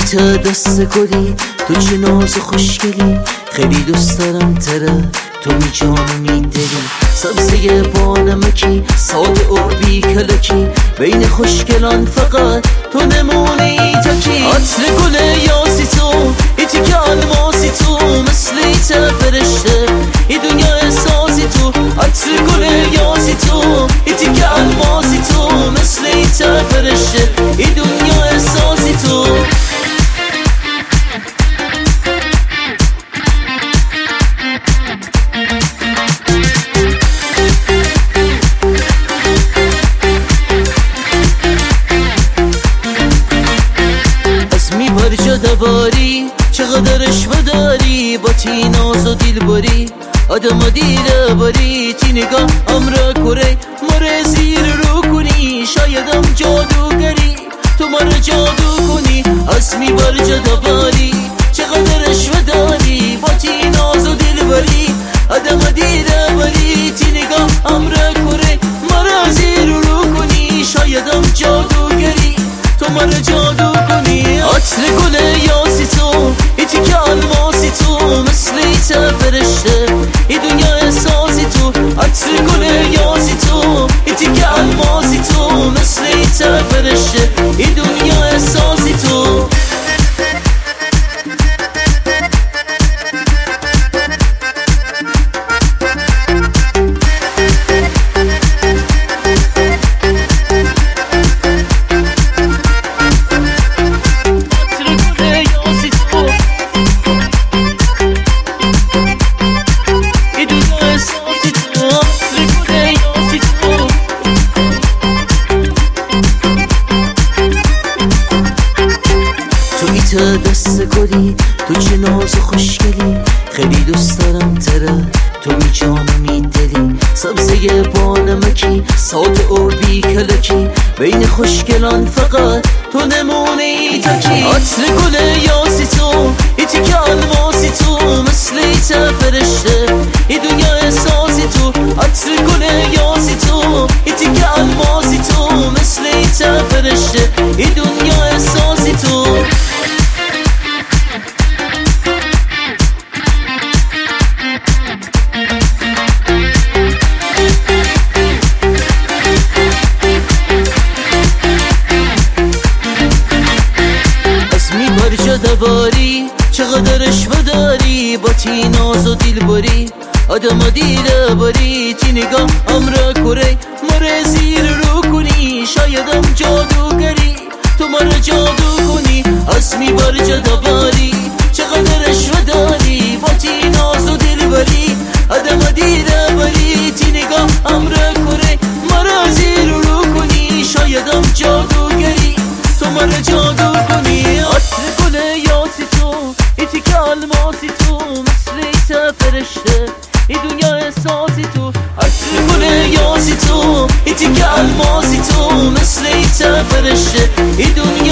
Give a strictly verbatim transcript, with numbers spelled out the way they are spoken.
توییت دست گلی، تو چه ناز و خوشگلی، خیلی دوست دارم تره، تو می جانو می دلی. سبزه با نمکی، ساده و بی کلکی، بین خوشگلان فقط تو نمونی تکی. عطر گل یاسی تو، ایتی که الماسی تو، مثل ایت فرشته ای دنیا احساسی تو. عطر گل یاسی تو، ایتی که الماسی تو، مثل ایت فرشته ای دنیا احساسی تو. دواری چقدر عشوه داری، با تی ناز و دیل باری، آدم و دیل باری، تی نگاه امرا کره مره زیر رو کنی. شایدم جادوگری تو مره جادو کنی. از می بر جدواری چقدر عشوه داری، با تی ناز و دیل باری، آدم و دیل باری، تی نگاه امرا کره مره زیر رو کنی. شایدم جادوگری تو مره جادو کنی. عطر گل یاسی تو، ایتی که الماسی تو، مثل ایت فرشته ای دنیا احساسی تو. عطر گل یاسی تو، ایتی که الماسی تو، مثل ایت فرشته ای دنیا احساسی تو. دست گلی، تو چه ناز و خوشگلی، خیلی دوست دارم تره، تو می جانو می دلی. سبزه با نمکی، ساده و بی کلکی، بین خوشگلان فقط تو نمونی تکی. عطر گل یاسی تو، ایتی که الماسی تو، مثل ایت فرشته ای دنیا احساسی تو. عطر گل یاسی تو، ایتی که الماسی تو، مثل ایت فرشته ای دنیا احساسی تو. دواری چقدر عشوه داری، با تی ناز و دیل باری، آدم و دیل باری، تی نگاه امرا کره مره زیر رو کنی. شایدم جادوگری تو مره جادو کنی. از می بر جدواری چقدر عشوه داری، با تی ناز و دیل باری، آدم و دیل باری، تی نگاه امرا کره مره زیر رو کنی. شایدم جادوگری تو مره جادو کنی. عطر گل یاسی تو، ایتی که الماسی تو، مثل ایت فرشته ای دنیا احساسی تو. عطر گل یاسی تو، ایتی که الماسی تو، مثل ایت فرشته ای دنیا